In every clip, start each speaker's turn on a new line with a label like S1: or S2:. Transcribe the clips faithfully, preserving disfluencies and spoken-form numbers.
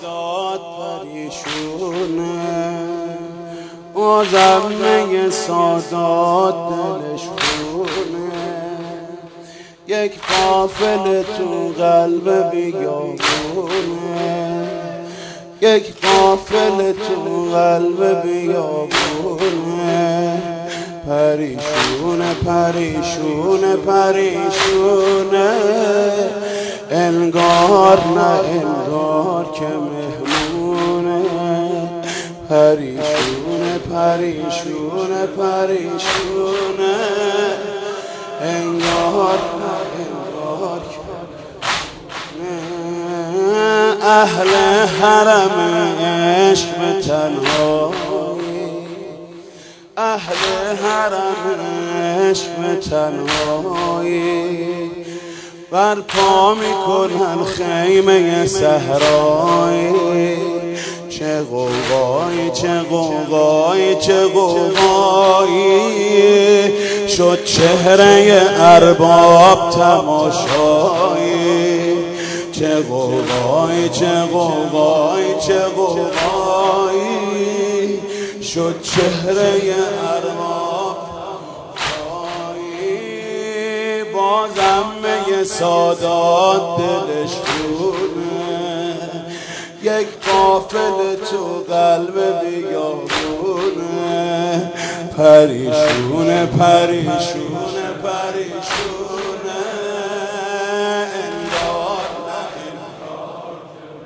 S1: سادات پریشونه، آزمه سادات دلش خونه، یک قافل تو قلب بیابونه، یک قافل تو قلب بیابونه، پریشونه پریشونه پریشونه، انگار نه انگار که مهمونه، پریشونه پریشونه پریشونه، انگار نه انگار که اهل حرم عشق به تنهایی، اهل حرم عشق به تنهایی، برپا میکنن خیمه صحرایی، چه غوغایی چه غوغایی چه غوغایی، شد چهره ارباب تماشایی، چه غوغایی چه غوغایی چه غوغایی، شد چهره ارباب تماشایی، بازم می سادات دلش خونه، یک قافل تو قلب بیابونه، پریشونه پریشونه پریشونه، انگار نه انگار.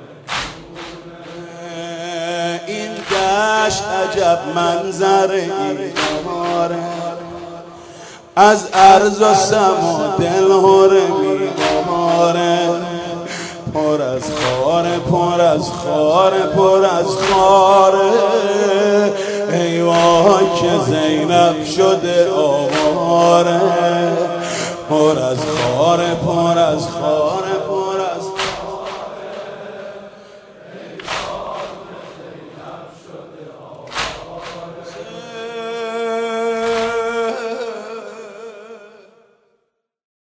S1: این دشت عجب منظره ای داره، از ارض و سما دلهره میباره، پر از خاره پر از خاره پر از خاره، ای وای که زینب شده آواره، پر از خاره پر از خاره پر از خاره، ای وای که زینب شده